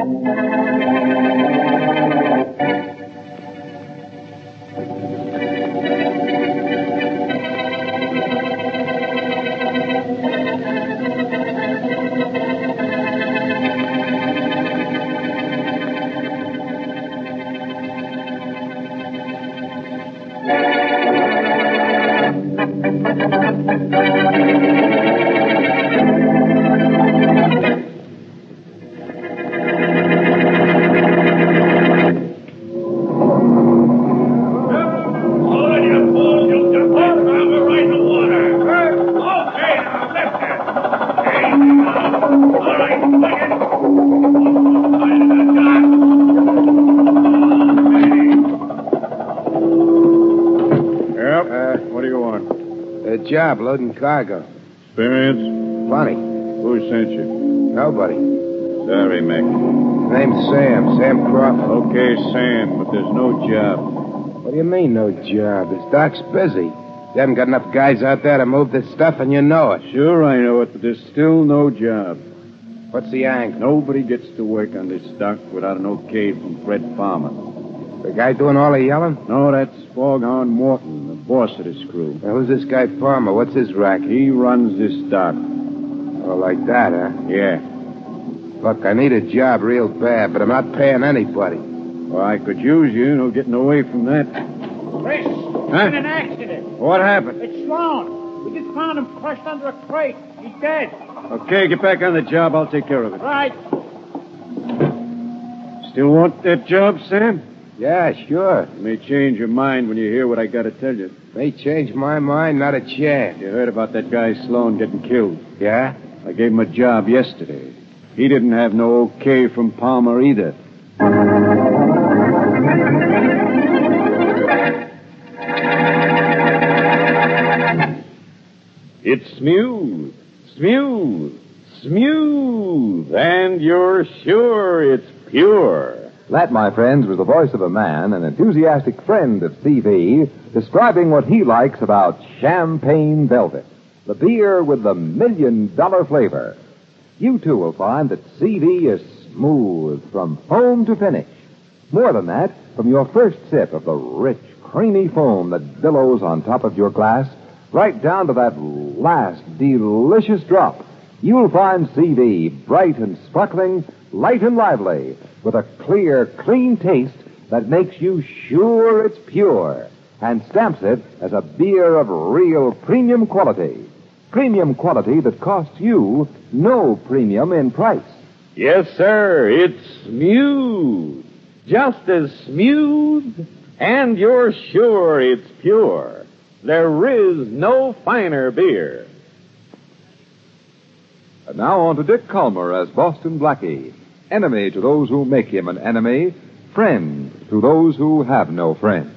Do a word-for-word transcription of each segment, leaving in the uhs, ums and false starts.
Job loading cargo. Experience? Funny. Who sent you? Nobody. Sorry, Mick. Name's Sam. Sam Crawford. Okay, Sam, but there's no job. What do you mean, no job? This dock's busy. You haven't got enough guys out there to move this stuff, and you know it. Sure, I know it, but there's still no job. What's the angle? Nobody gets to work on this dock without an okay from Fred Palmer. The guy doing all the yelling? No, that's Foghorn Morton, the boss of this crew. Now, who's this guy Palmer? What's his racket? He runs this dock. Oh, like that, huh? Yeah. Look, I need a job real bad, but I'm not paying anybody. Well, I could use you. No getting away from that. Chris, Huh? in an accident. What happened? It's Sloan. We just found him crushed under a crate. He's dead. Okay, get back on the job. I'll take care of it. Right. Still want that job, Sam? Yeah, sure. You may change your mind when you hear what I got to tell you. May change my mind, not a chance. You heard about that guy Sloan getting killed. Yeah? I gave him a job yesterday. He didn't have no okay from Palmer either. It's smooth, smooth, smooth, and you're sure it's pure. That, my friends, was the voice of a man, an enthusiastic friend of C V, describing what he likes about Champagne Velvet, the beer with the million-dollar flavor. You, too, will find that C V is smooth from foam to finish. More than that, from your first sip of the rich, creamy foam that billows on top of your glass, right down to that last delicious drop, you'll find C V bright and sparkling, light and lively, with a clear, clean taste that makes you sure it's pure and stamps it as a beer of real premium quality. Premium quality that costs you no premium in price. Yes, sir, it's smooth. Just as smooth, and you're sure it's pure. There is no finer beer. And now on to Dick Calmer as Boston Blackie. Enemy to those who make him an enemy, friend to those who have no friend.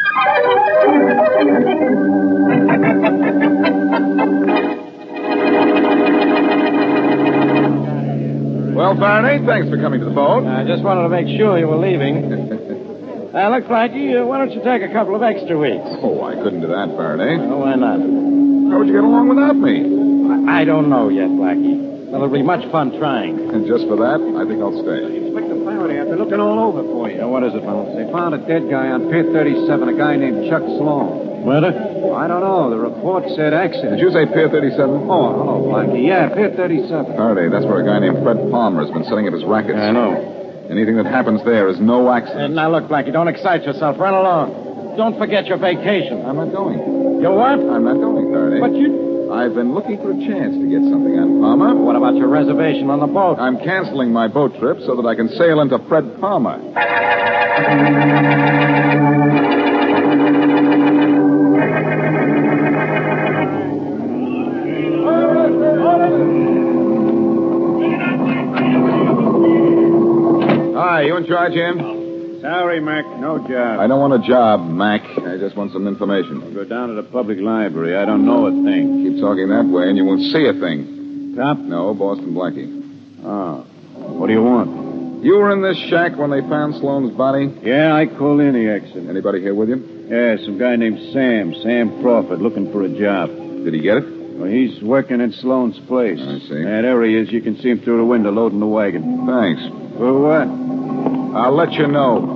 Well, Faraday, thanks for coming to the phone. I just wanted to make sure you were leaving. uh, look, Blackie, uh, why don't you take a couple of extra weeks? Oh, I couldn't do that, Faraday. Oh, why not? How would you get along without me? I, I don't know yet, Blackie. Well, it'll be much fun trying. And just for that, I think I'll stay. Inspector Faraday, I've been looking all over for you. What is it, Bones? They found a dead guy on Pier thirty-seven, a guy named Chuck Sloan. Murder? I don't know. The report said accident. Did you say Pier thirty-seven? Oh, hello, Blackie. Yeah, Pier thirty-seven. Faraday, that's where a guy named Fred Palmer has been setting up his rackets. I know. Anything that happens there is no Uh, accident. now, look, Blackie, don't excite yourself. Run along. Don't forget your vacation. I'm not going. You what? I'm not going, Faraday. But you... I've been looking for a chance to get something on Palmer. What about your reservation on the boat? I'm canceling my boat trip so that I can sail into Fred Palmer. Hi, you in charge, Jim? Sorry, Mac. No job. I don't want a job, Mac. I just want some information. I'll go down to the public library. I don't know a thing. Keep talking that way and you won't see a thing. Top? No, Boston Blackie. Oh. What do you want? You were in this shack when they found Sloan's body? Yeah, I called in the accident. Anybody here with you? Yeah, some guy named Sam, Sam Crawford, looking for a job. Did he get it? Well, he's working at Sloan's place. I see. Yeah, there he is. You can see him through the window loading the wagon. Thanks. For what? I'll let you know.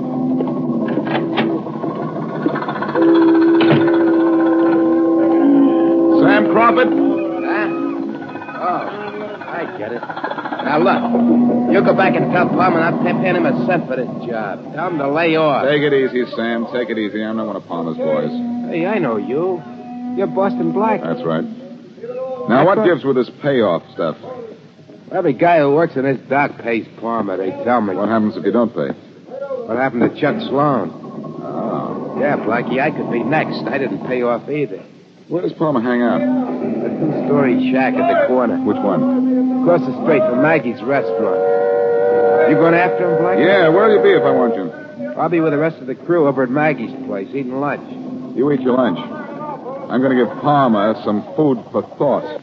Sam Crawford? Huh? Oh, I get it. Now, look. You go back and tell Palmer not to pay him a cent for this job. Tell him to lay off. Take it easy, Sam. Take it easy. I'm not one of Palmer's boys. Hey, I know you. You're Boston Black. That's right. Now, what gives with this payoff stuff? Every guy who works in this dock pays Palmer, they tell me. What happens if you don't pay? What happened to Chuck Sloan? Oh. Yeah, Blackie, I could be next. I didn't pay off either. Where does Palmer hang out? A two-story shack at the corner. Which one? Across the street from Maggie's restaurant. You going after him, Blackie? Yeah, where'll you be if I want you? I'll be with the rest of the crew over at Maggie's place, eating lunch. You eat your lunch. I'm going to give Palmer some food for thought.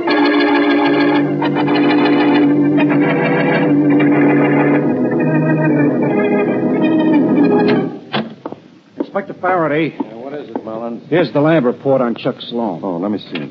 Inspector Faraday. Yeah, what is it, Mullins? Here's the lab report on Chuck Sloan. Oh, let me see.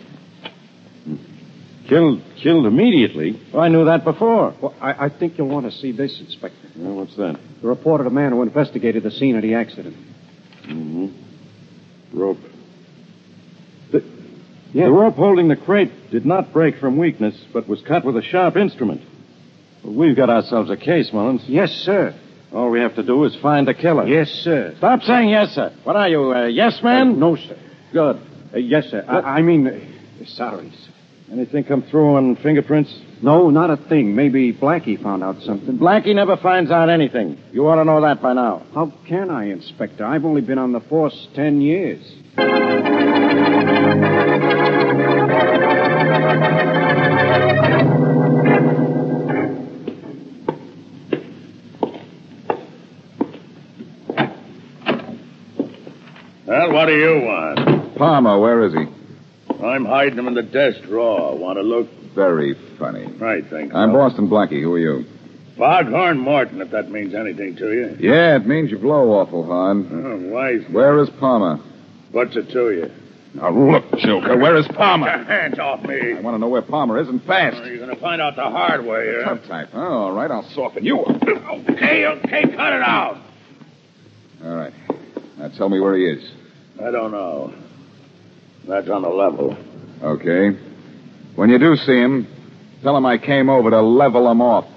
Killed, killed immediately. Well, I knew that before. Well, I, I think you'll want to see this, Inspector. Well, what's that? The report of the man who investigated the scene of the accident. Mm-hmm. Rope. The, Yeah. the rope holding the crate did not break from weakness, but was cut with a sharp instrument. Well, we've got ourselves a case, Mullins. Yes, sir. All we have to do is find the killer. Yes, sir. Stop saying yes, sir. What are you, a yes man? Uh, no, sir. Good. Uh, yes, sir. I, I mean, uh, sorry, sir. Anything come through on fingerprints? No, not a thing. Maybe Blackie found out something. Blackie never finds out anything. You ought to know that by now. How can I, Inspector? I've only been on the force ten years. Well, what do you want? Palmer, where is he? I'm hiding him in the desk drawer. Want to look? Very funny. I think so. I'm Boston Blackie. Who are you? Foghorn Morton, if that means anything to you. Yeah, it means you blow awful hard. Oh, wise. Where is Palmer? What's it to you? Now, look, Joker, where is Get Palmer? your hands off me. I want to know where Palmer is, and fast. Oh, you're going to find out the hard way, huh? Tough type. Oh, all right, I'll soften you. Okay, okay, cut it out. All right. Now tell me where he is. I don't know. That's on the level. Okay. When you do see him, tell him I came over to level him off.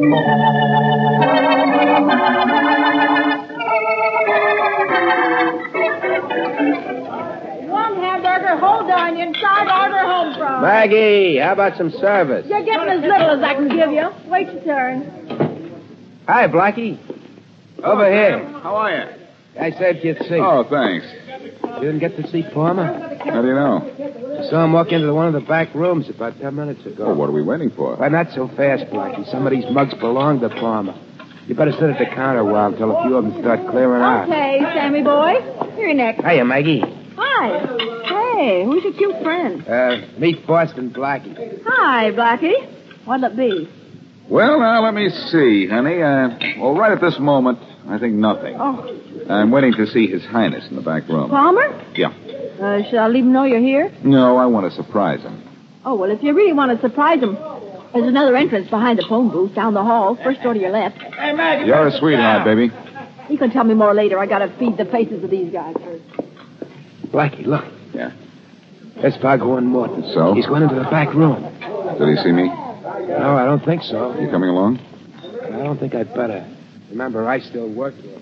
One hamburger, hold on, inside order home from. Maggie, how about some service? You're getting as little as I can give you. Wait your turn. Hi, Blackie. Over here. How are you? I said you'd see. Oh, thanks. You didn't get to see Palmer? How do you know? I saw him walk into one of the back rooms about ten minutes ago. Oh, what are we waiting for? Why, not so fast, Blackie. Some of these mugs belong to Palmer. You better sit at the counter a while until a few of them start clearing out. Okay, Sammy boy. You're next. Hiya, Maggie. Hi. Hey, who's your cute friend? Uh, meet Boston Blackie. Hi, Blackie. What'll it be? Well, now, let me see, honey. Uh, well, right at this moment, I think nothing. Oh, I'm waiting to see His Highness in the back room. Palmer? Yeah. Uh, shall I leave him know you're here? No, I want to surprise him. Oh, well, if you really want to surprise him, there's another entrance behind the phone booth down the hall. First door to your left. Hey, Maggie. You're a sweetheart, baby. You can tell me more later. I gotta feed the faces of these guys first. Blackie, look. Yeah. That's Foghorn Morton. So? He's going into the back room. Did he see me? No, I don't think so. You coming along? I don't think I'd better. Remember, I still work here.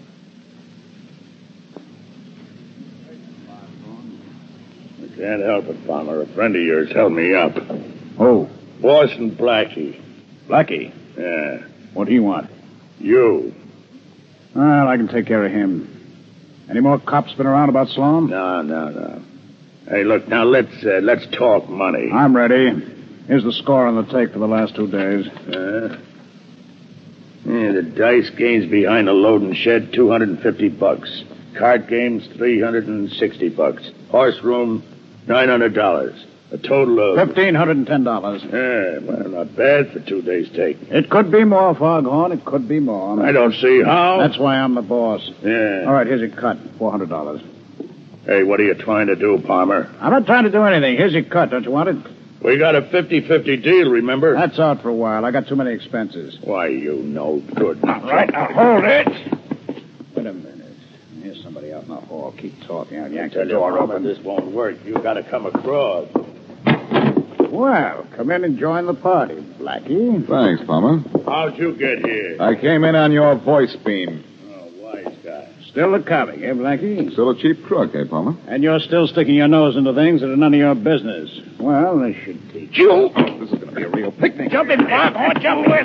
I can't help it, Palmer. A friend of yours held me up. Oh, Boston Blackie. Blackie. Yeah. What do you want? You. Well, I can take care of him. Any more cops been around about Sloan? No, no, no. Hey, look, now let's uh, let's talk money. I'm ready. Here's the score on the take for the last two days. Uh, yeah, the dice games behind the loading shed, two hundred fifty bucks. Card games, three hundred sixty bucks. Horse room, nine hundred dollars. A total of... Fifteen hundred and ten dollars. Yeah, well, not bad for two days' take. It could be more, Foghorn. It could be more. I don't see how. That's why I'm the boss. Yeah. All right, here's your cut. Four hundred dollars. Hey, what are you trying to do, Palmer? I'm not trying to do anything. Here's your cut. Don't you want it? We got a fifty-fifty deal, remember? That's out for a while. I got too many expenses. Why, you no good. All right, now hold it. Wait a minute. Here's somebody out in the hall. Keep talking. I'll yank the Tell you, door Palmer, open. this won't work. You got to come across. Well, come in and join the party, Blackie. Thanks, Palmer. How'd you get here? I came in on your voice beam. Oh, wise guy. Still a comic, eh, Blackie? Still a cheap crook, eh, Palmer? And you're still sticking your nose into things that are none of your business. Well, they should teach you. Oh, this is going to be a real picnic. Jump in, Foghorn. Jump in.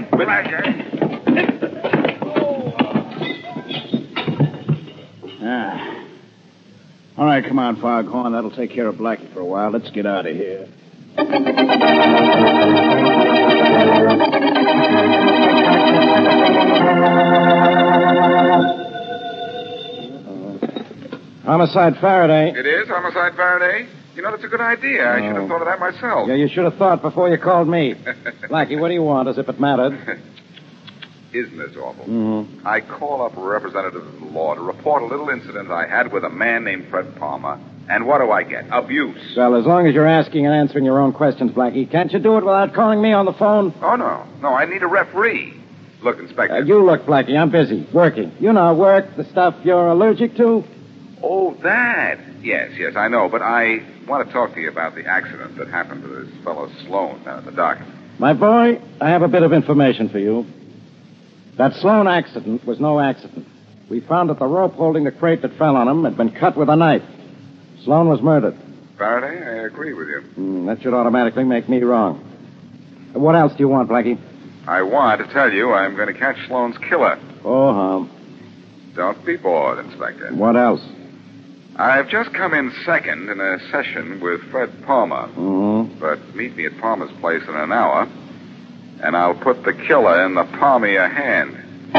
Ah. All right, come on, Foghorn. That'll take care of Blackie for a while. Let's get out of here. Homicide Faraday. It is Homicide Faraday? You know, that's a good idea. I should have thought of that myself. Yeah, you should have thought before you called me. Blackie, what do you want, as if it mattered? Isn't this awful? Mm-hmm. I call up a representative of the law to report a little incident I had with a man named Fred Palmer. And what do I get? Abuse. Well, as long as you're asking and answering your own questions, Blackie, can't you do it without calling me on the phone? Oh, no. No, I need a referee. Look, Inspector. Uh, you look, Blackie. I'm busy. Working. You know, work, the stuff you're allergic to. Oh, that. Yes, yes, I know. But I want to talk to you about the accident that happened to this fellow Sloan down at the dock. My boy, I have a bit of information for you. That Sloan accident was no accident. We found that the rope holding the crate that fell on him had been cut with a knife. Sloan was murdered. Faraday, I agree with you. Mm, that should automatically make me wrong. What else do you want, Blackie? I want to tell you I'm going to catch Sloan's killer. Oh, hum. Don't be bored, Inspector. What else? I've just come in second in a session with Fred Palmer. Mm-hmm. But meet me at Palmer's place in an hour, and I'll put the killer in the palm of your hand.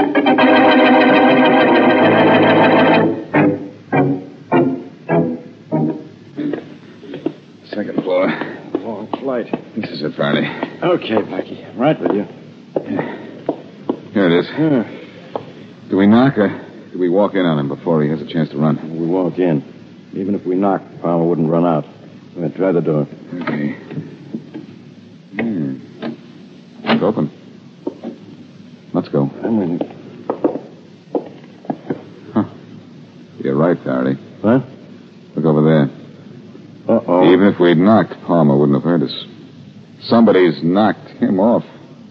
Second floor. Long flight. This is it, Faraday. Okay, Blackie. I'm right with you. Here it is. Yeah. Do we knock or do we walk in on him before he has a chance to run? We walk in. Even if we knock, Palmer wouldn't run out. We'll try the door. Okay. Hmm. It's open. Let's go. I'm with you. Huh. You're right, Faraday. What? Look over there. Uh-oh. Even if we'd knocked, Palmer wouldn't have heard us. Somebody's knocked him off.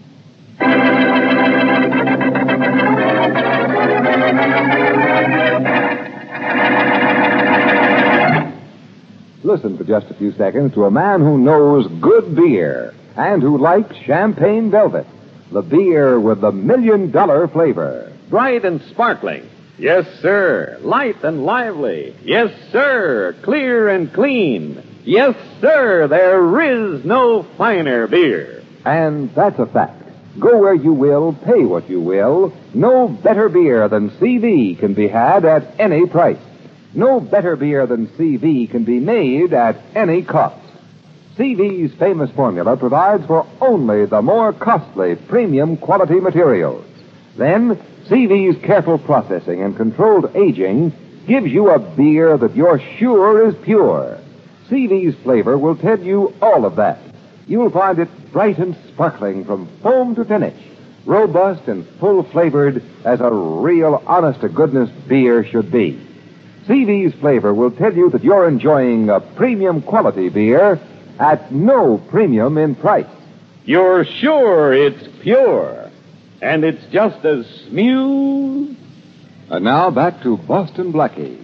Listen for just a few seconds to a man who knows good beer and who likes Champagne Velvet, the beer with the million-dollar flavor. Bright and sparkling. Yes, sir. Light and lively. Yes, sir. Clear and clean. Yes, sir. There is no finer beer. And that's a fact. Go where you will, pay what you will. No better beer than C V can be had at any price. No better beer than C V can be made at any cost. C V's famous formula provides for only the more costly premium quality materials. Then, C V's careful processing and controlled aging gives you a beer that you're sure is pure. C V's flavor will tell you all of that. You'll find it bright and sparkling from foam to finish, robust and full-flavored as a real honest-to-goodness beer should be. C V's flavor will tell you that you're enjoying a premium quality beer at no premium in price. You're sure it's pure. And it's just as smooth. And now back to Boston Blackie.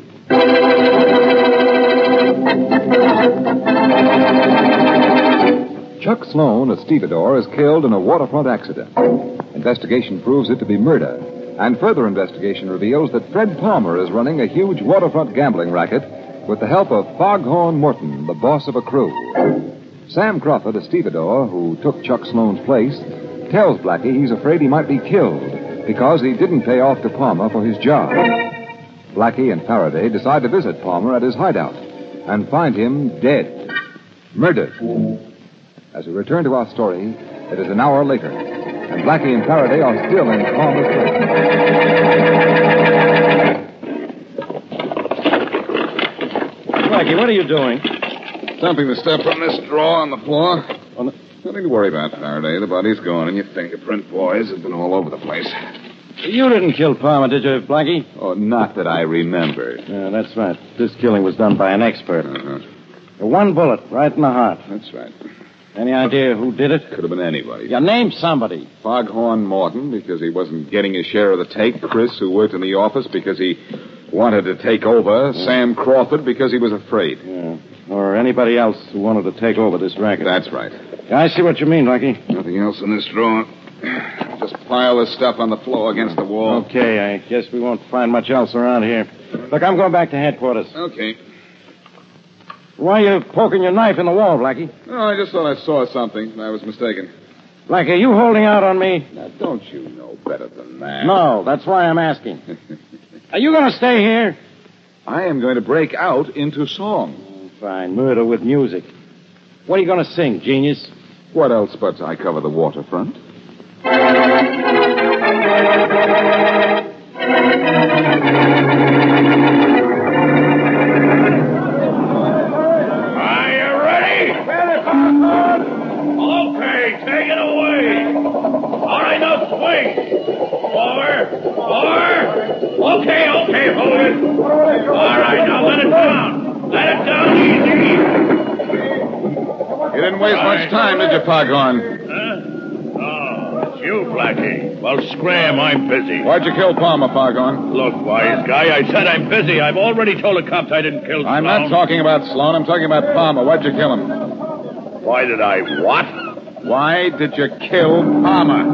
Chuck Sloan, a stevedore, is killed in a waterfront accident. Investigation proves it to be murder. And further investigation reveals that Fred Palmer is running a huge waterfront gambling racket with the help of Foghorn Morton, the boss of a crew. Sam Crawford, a stevedore who took Chuck Sloan's place, tells Blackie he's afraid he might be killed because he didn't pay off to Palmer for his job. Blackie and Faraday decide to visit Palmer at his hideout and find him dead, murdered. As we return to our story, it is an hour later, and Blackie and Faraday are still in Palmer's place. Blackie, what are you doing? Dumping the stuff from this drawer on the floor. Oh, Nothing to worry about, Faraday. The body's gone, and your fingerprint boys have been all over the place. You didn't kill Palmer, did you, Blackie? Oh, not that I remember. Yeah, that's right. This killing was done by an expert. Uh-huh. One bullet right in the heart. That's right. Any idea who did it? Could have been anybody. Yeah, name somebody. Foghorn Morton, because he wasn't getting his share of the take. Chris, who worked in the office because he wanted to take over. Yeah. Sam Crawford, because he was afraid. Yeah. Or anybody else who wanted to take over this racket. That's right. Yeah, I see what you mean, Blackie. Nothing else in this drawer. Just pile this stuff on the floor against the wall. Okay, I guess we won't find much else around here. Look, I'm going back to headquarters. Okay. Why are you poking your knife in the wall, Blackie? No, I just thought I saw something. I was mistaken. Blackie, are you holding out on me? Now, don't you know better than that? No, that's why I'm asking. Are you going to stay here? I am going to break out into song. Oh, fine. Murder with music. What are you going to sing, genius? What else but I cover the waterfront? Okay, take it away. All right, now swing. Forward. Forward. Okay, okay, hold it. All right, now let it down. Let it down easy. You didn't waste much time, did you, Foghorn? Huh? Oh, it's you, Blackie. Well, scram, I'm busy. Why'd you kill Palmer, Foghorn? Look, wise guy, I said I'm busy. I've already told the cops I didn't kill Sloan. I'm not talking about Sloan. I'm talking about Palmer. Why'd you kill him? Why did I what? Why did you kill Palmer?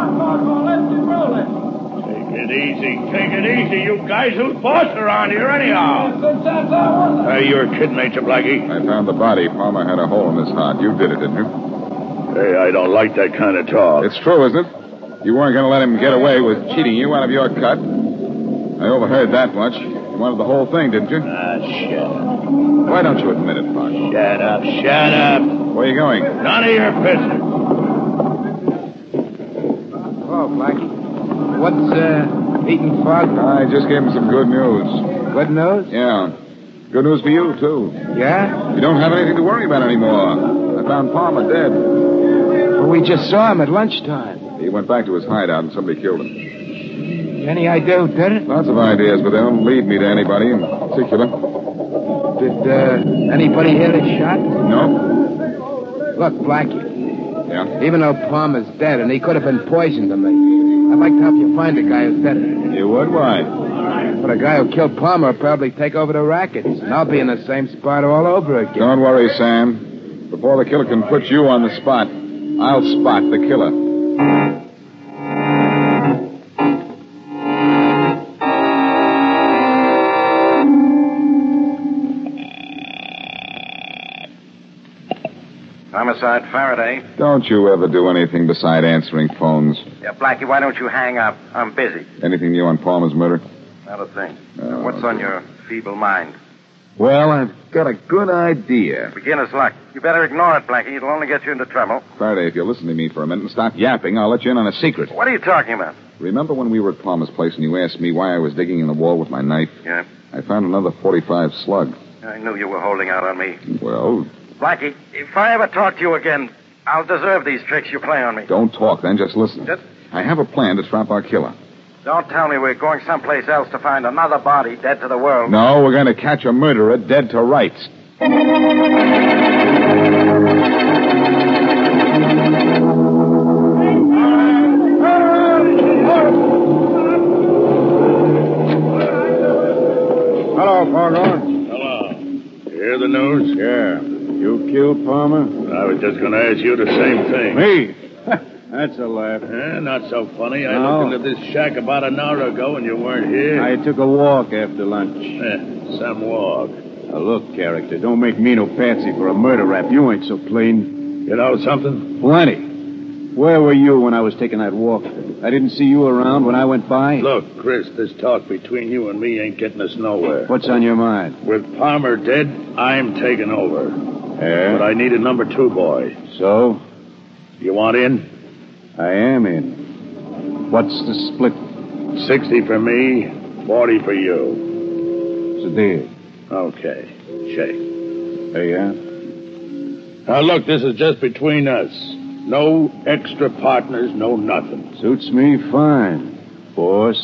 Take it easy. Take it easy, you guys. Who's boss around here, anyhow? Hey, you're kidding, ain't you, Blackie? I found the body. Palmer had a hole in his heart. You did it, didn't you? Hey, I don't like that kind of talk. It's true, isn't it? You weren't going to let him get away with cheating you out of your cut. I overheard that much. You wanted the whole thing, didn't you? Ah, shut up. Why don't you admit it, Fox? Shut up, shut up. Where are you going? None of your business. Oh, Blackie. What's, uh, eating Fog? I just gave him some good news. Good news? Yeah. Good news for you, too. Yeah? You don't have anything to worry about anymore. I found Palmer dead. Well, we just saw him at lunchtime. He went back to his hideout and somebody killed him. Any idea who did it? Lots of ideas, but they don't lead me to anybody in particular. Did, uh, anybody hear the shot? No. Look, Blackie. Yeah? Even though Palmer's dead and he could have been poisoned to me, I'd like to help you find the guy who did it. You would? Why? But the guy who killed Palmer will probably take over the rackets, and I'll be in the same spot all over again. Don't worry, Sam. Before the killer can put you on the spot, I'll spot the killer. Homicide Faraday. Don't you ever do anything beside answering phones. Yeah, Blackie, why don't you hang up? I'm busy. Anything new on Palmer's murder? Not a thing. Uh, What's on your feeble mind? Well, I've got a good idea. Beginner's luck. You better ignore it, Blackie. It'll only get you into trouble. Faraday, if you'll listen to me for a minute and stop yapping, I'll let you in on a secret. What are you talking about? Remember when we were at Palmer's place and you asked me why I was digging in the wall with my knife? Yeah. I found another forty-five slug. I knew you were holding out on me. Well... Blackie, if I ever talk to you again, I'll deserve these tricks you play on me. Don't talk, then. Just listen. Just... I have a plan to trap our killer. Don't tell me we're going someplace else to find another body dead to the world. No, we're going to catch a murderer dead to rights. Hello, Foghorn. Hello. You hear the news? Yeah. You killed Palmer? I was just going to ask you the same thing. Me? That's a laugh. Eh, not so funny. I No. looked into this shack about an hour ago and you weren't here. I took a walk after lunch. Eh, some walk. Now, look, character, don't make me no patsy for a murder rap. You ain't so plain. You know something? Plenty. Where were you when I was taking that walk? I didn't see you around when I went by. Look, Chris, this talk between you and me ain't getting us nowhere. What's on your mind? With Palmer dead, I'm taking over. Yeah? But I need a number two boy. So? You want in? I am in. What's the split? Sixty for me, forty for you. It's a deal. Okay. Shake. There you are. Now, look, this is just between us. No extra partners, no nothing. Suits me fine, boss.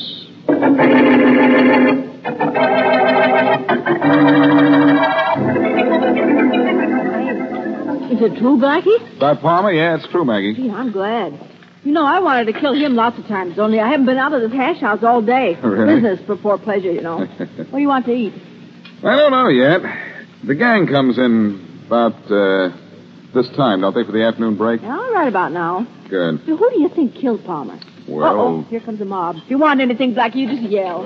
Is it true, Blackie? That Palmer? Yeah, it's true, Maggie. Gee, I'm glad. You know, I wanted to kill him lots of times, only I haven't been out of this hash house all day. Really? Business before pleasure, you know. What do you want to eat? I don't know yet. The gang comes in about uh, this time, don't they, for the afternoon break? Yeah, all right about now. Good. So who do you think killed Palmer? Well... Uh-oh, here comes the mob. If you want anything, Blackie, you just yell.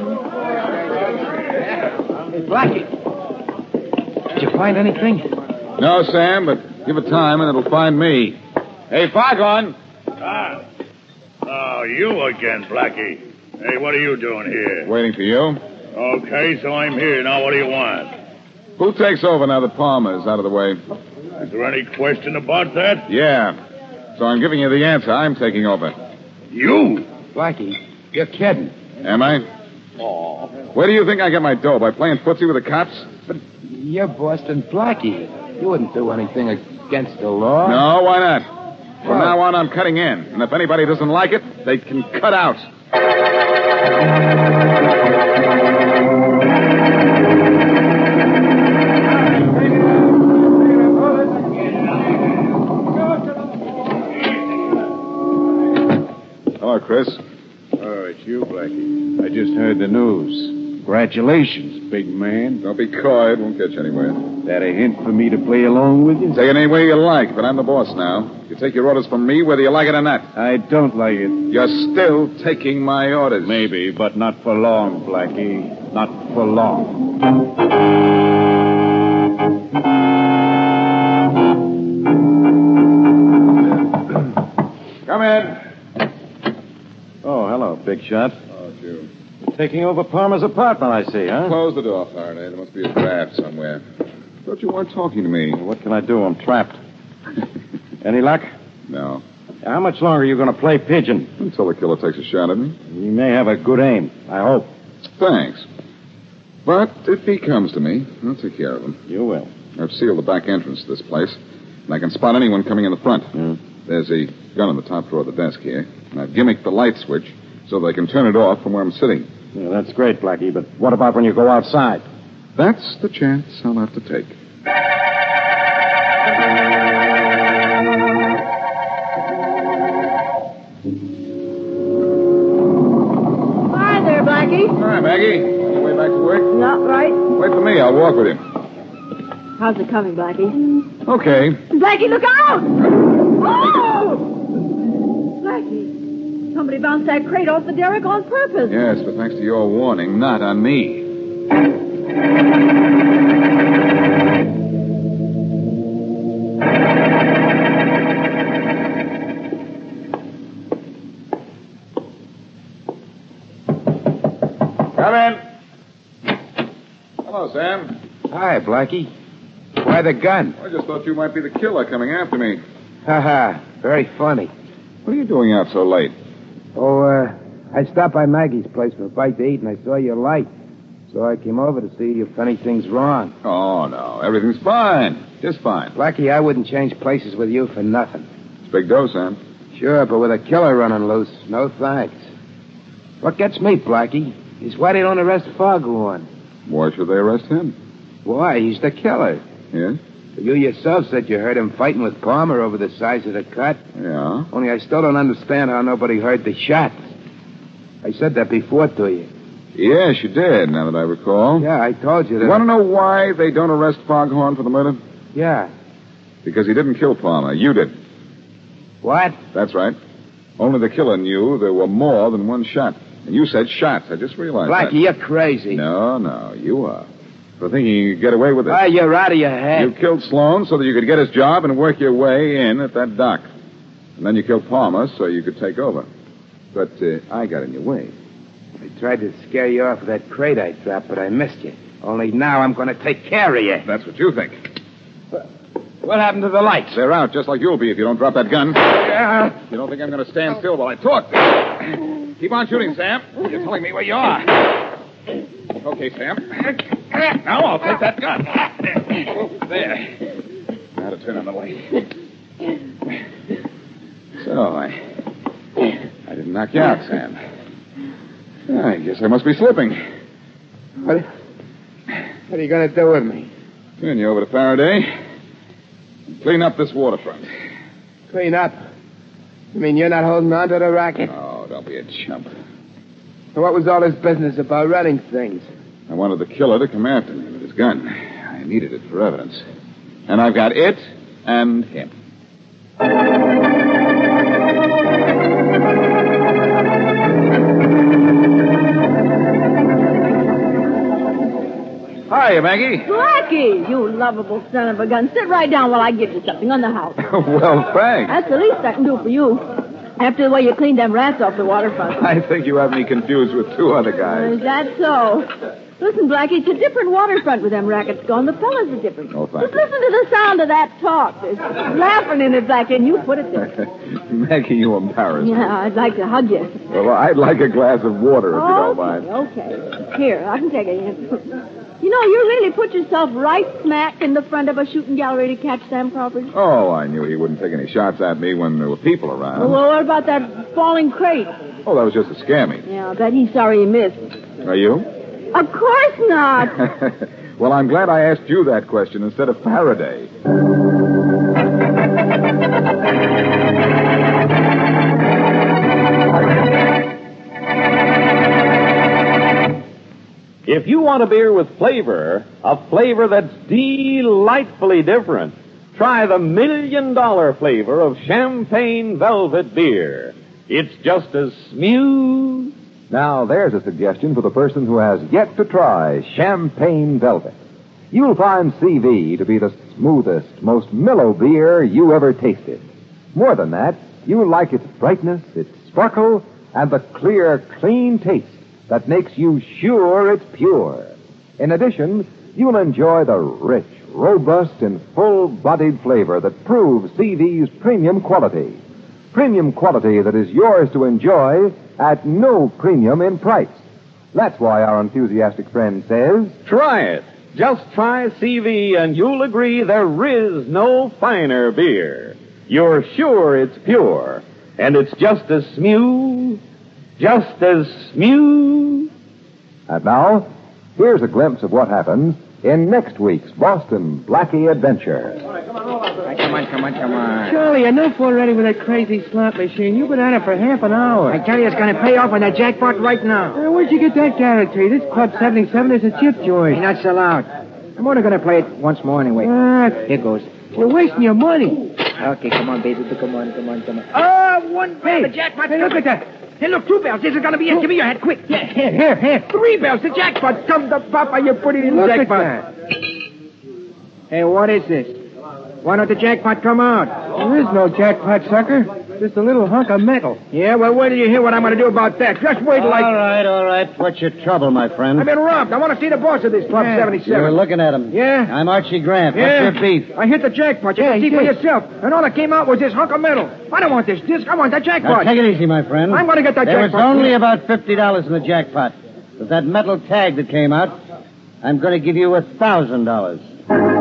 Hey, Blackie. Did you find anything? No, Sam, but give it time and it'll find me. Hey, Foghorn! Ah. Oh, you again, Blackie. Hey, what are you doing here? Waiting for you. Okay, so I'm here. Now, what do you want? Who takes over now that Palmer's out of the way? Is there any question about that? Yeah. So I'm giving you the answer. I'm taking over. You? Blackie, you're kidding. Am I? Oh. Where do you think I get my dough? By playing footsie with the cops? But you're Boston Blackie. You wouldn't do anything against the law. No, why not? From Well- now on, I'm cutting in. And if anybody doesn't like it, they can cut out. Hello, Chris. Oh, it's you, Blackie. I just heard the news. Congratulations, big man. Don't be coy. It won't get you anywhere. That a hint for me to play along with you? Take it any way you like, but I'm the boss now. You take your orders from me whether you like it or not. I don't like it. You're still taking my orders. Maybe, but not for long, Blackie. Not for long. Come in. Oh, hello, Big Shot. Oh, it's you. Taking over Palmer's apartment, I see, huh? Close the door, Faraday. There must be a draft somewhere. Thought you weren't talking to me. What can I do? I'm trapped. Any luck? No. How much longer are you going to play pigeon? Until the killer takes a shot at me. You may have a good aim. I hope. Thanks. But if he comes to me, I'll take care of him. You will. I've sealed the back entrance to this place, and I can spot anyone coming in the front. Mm. There's a gun on the top drawer of the desk here, and I've gimmicked the light switch so they can turn it off from where I'm sitting. Yeah, that's great, Blackie, but what about when you go outside? That's the chance I'll have to take. Hi there, Blackie. All right, Maggie. On your way back to work? Not right. Wait for me. I'll walk with you. How's it coming, Blackie? Okay. Blackie, look out! Oh! Blackie, somebody bounced that crate off the derrick on purpose. Yes, but thanks to your warning, not on me. Come in. Hello, Sam. Hi, Blackie. Why the gun? I just thought you might be the killer coming after me. Ha ha. Very funny. What are you doing out so late? Oh, uh, I stopped by Maggie's place for a bite to eat, and I saw your light. So I came over to see if anything's wrong. Oh, no. Everything's fine. Just fine. Blackie, I wouldn't change places with you for nothing. It's big dough, Sam. Sure, but with a killer running loose, no thanks. What gets me, Blackie, is why they don't arrest Foghorn. Why should they arrest him? Why? He's the killer. Yeah? You yourself said you heard him fighting with Palmer over the size of the cut. Yeah? Only I still don't understand how nobody heard the shots. I said that before to you. Yes, you did, now that I recall. Yeah, I told you that. You want to know why they don't arrest Foghorn for the murder? Yeah. Because he didn't kill Palmer. You did. What? That's right. Only the killer knew there were more than one shot. And you said shots. I just realized Blackie, that. you're crazy. No, no, you are. For thinking you could get away with it. Ah, you're out of your head. You killed Sloan so that you could get his job and work your way in at that dock. And then you killed Palmer so you could take over. But uh, I got in your way. I tried to scare you off with that crate I dropped, but I missed you. Only now I'm going to take care of you. That's what you think. What happened to the lights? They're out, just like you'll be if you don't drop that gun. Yeah. You don't think I'm going to stand still while I talk? Keep on shooting, Sam. You're telling me where you are. Okay, Sam. Now I'll take that gun. There. Now to turn on the light. So, I... I didn't knock you out, Sam. I guess I must be slipping. What, what are you going to do with me? Turn you over to Faraday. Clean up this waterfront. Clean up? You mean you're not holding on to the racket? Oh, don't be a chump. So what was all this business about running things? I wanted the killer to come after me with his gun. I needed it for evidence. And I've got it and him. Hiya, Maggie. Blackie, you lovable son of a gun. Sit right down while I give you something on the house. Well, thanks. That's the least I can do for you. After the way you cleaned them rats off the waterfront. I think you have me confused with two other guys. Is that so? Listen, Blackie, it's a different waterfront with them rackets going. The fellas are different. Oh, thank Just listen to the sound of that talk. There's laughing in it, Blackie, and you put it there. Maggie, you embarrass me. Yeah, I'd like to hug you. Well, I'd like a glass of water, if okay, you don't mind. Okay. Here, I can take it. You know, you really put yourself right smack in the front of a shooting gallery to catch Sam Crawford. Oh, I knew he wouldn't take any shots at me when there were people around. Well, what about that falling crate? Oh, that was just to scare me. Yeah, I bet he's sorry he missed. Are you? Of course not. Well, I'm glad I asked you that question instead of Faraday. If you want a beer with flavor, a flavor that's delightfully different, try the million dollar flavor of Champagne Velvet Beer. It's just as smooth. Now, there's a suggestion for the person who has yet to try Champagne Velvet. You'll find C V to be the smoothest, most mellow beer you ever tasted. More than that, you'll like its brightness, its sparkle, and the clear, clean taste that makes you sure it's pure. In addition, you'll enjoy the rich, robust, and full-bodied flavor that proves C V's premium quality. Premium quality that is yours to enjoy at no premium in price. That's why our enthusiastic friend says, Try it. Just try C V and you'll agree there is no finer beer. You're sure it's pure. And it's just as smooth, just as smooth. And now, here's a glimpse of what happens in next week's Boston Blackie Adventure. Come on, come on, come on. Charlie, enough already with that crazy slot machine. You've been at it for half an hour. I tell you, it's going to pay off on that jackpot right now. Uh, where'd you get that guarantee? This Club seventy-seven is a chip joint. You're not so loud. I'm only going to play it once more anyway. Uh, Here goes. You're wasting your money. Okay, come on, baby. Come on, come on, come on. Oh, one bell. Hey, the jackpot's Hey, look coming. at that. Hey, look, two bells. This is going to be it. Give me your hat, quick. Yeah, here, here, here. Three bells. The jackpot. Come to Papa. You put it in the Look at jackpot. that. Hey, what is this? Why don't the jackpot come out? There is no jackpot, sucker. Just a little hunk of metal. Yeah, well, wait till you hear what I'm going to do about that. Just wait till I... All right, all right. What's your trouble, my friend? I've been robbed. I want to see the boss of this Club Yeah. seventy-seven. You're looking at him. Yeah? I'm Archie Grant. Yeah. What's your beef? I hit the jackpot. You Yeah, can you see for did. yourself. And all that came out was this hunk of metal. I don't want this disc. I want the Now, jackpot. take it easy, my friend. I'm going to get that There jackpot. was only about fifty dollars in the jackpot. With that metal tag that came out, I'm going to give you a thousand dollars.